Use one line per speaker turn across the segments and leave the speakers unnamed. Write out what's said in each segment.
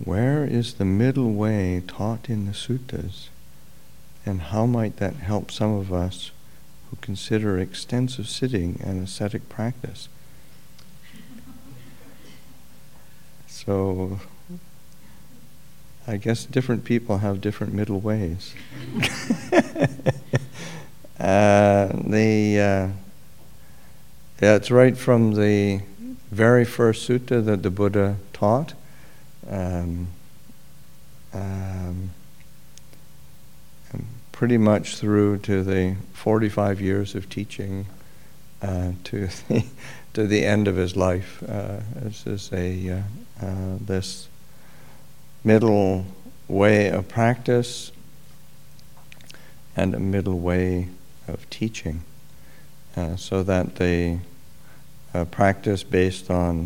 where is the middle way taught in the suttas, and how might that help some of us who consider extensive sitting an ascetic practice? So, I guess different people have different middle ways. It's right from the very first sutta that the Buddha taught. Pretty much through to the 45 years of teaching to the end of his life. This is this middle way of practice and a middle way of teaching, so that the practice based on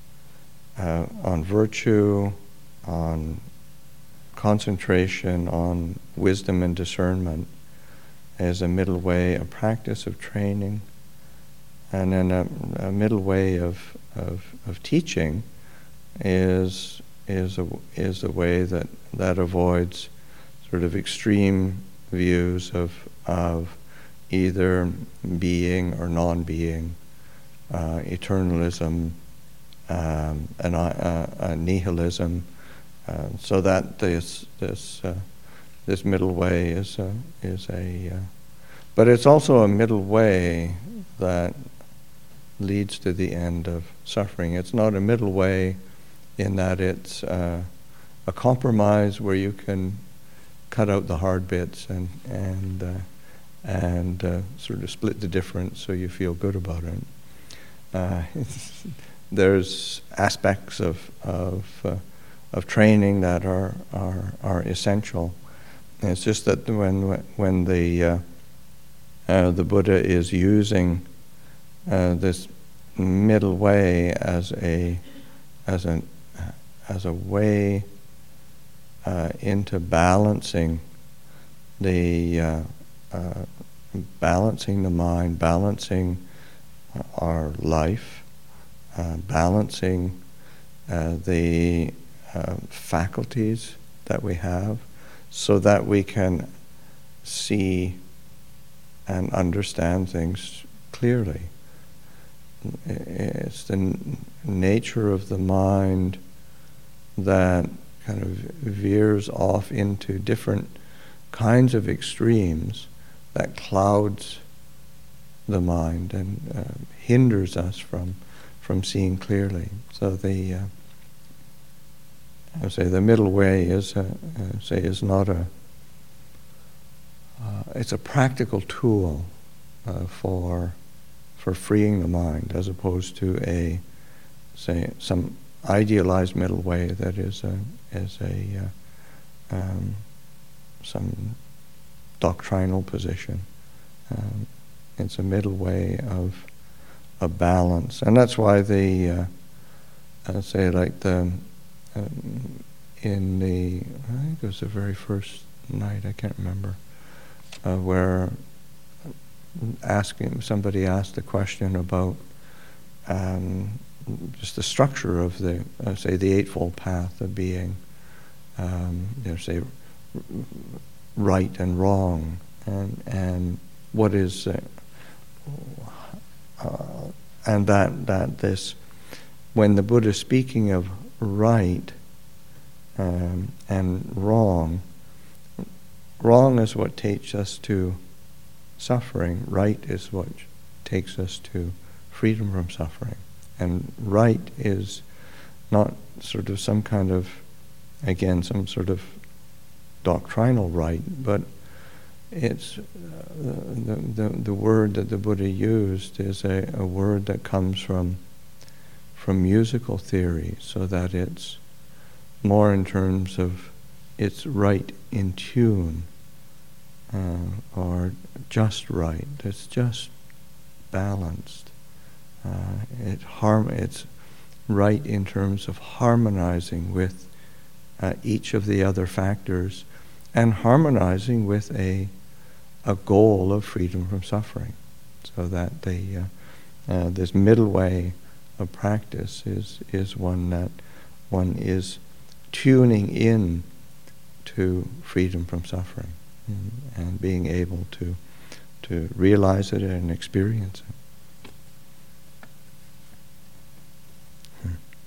virtue, on concentration, on wisdom and discernment is a middle way, a practice of training, and then a middle way of teaching is a way that avoids sort of extreme views of either being or non-being, eternalism, nihilism, so that this middle way is a but it's also a middle way that leads to the end of suffering. It's not a middle way in that it's a compromise where you can cut out the hard bits and sort of split the difference so you feel good about it. There's aspects of training that are essential. And it's just that when the Buddha is using this middle way as a way into balancing the mind, balancing our life, balancing the faculties that we have, so that we can see and understand things clearly. It's the nature of the mind that kind of veers off into different kinds of extremes that clouds the mind and hinders us from seeing clearly. So I say the middle way is not it's a practical tool for freeing the mind, as opposed to some idealized middle way that is some doctrinal position. It's a middle way of balance, and that's why in the, I think it was the very first night, I can't remember, where somebody asked a question about just the structure of the Eightfold Path of being, right and wrong, and what is, and that this, when the Buddha is speaking of right and wrong is what takes us to suffering. Right is what takes us to freedom from suffering. And right is not sort of some kind of, again, some sort of doctrinal right, but it's the word that the Buddha used is a word that comes from musical theory, so that it's more in terms of it's right in tune, or just right. It's just balanced. It's right in terms of harmonizing with each of the other factors, and harmonizing with a goal of freedom from suffering. So that this middle way of practice is one that one is tuning in to freedom from suffering, and being able to realize it and experience it.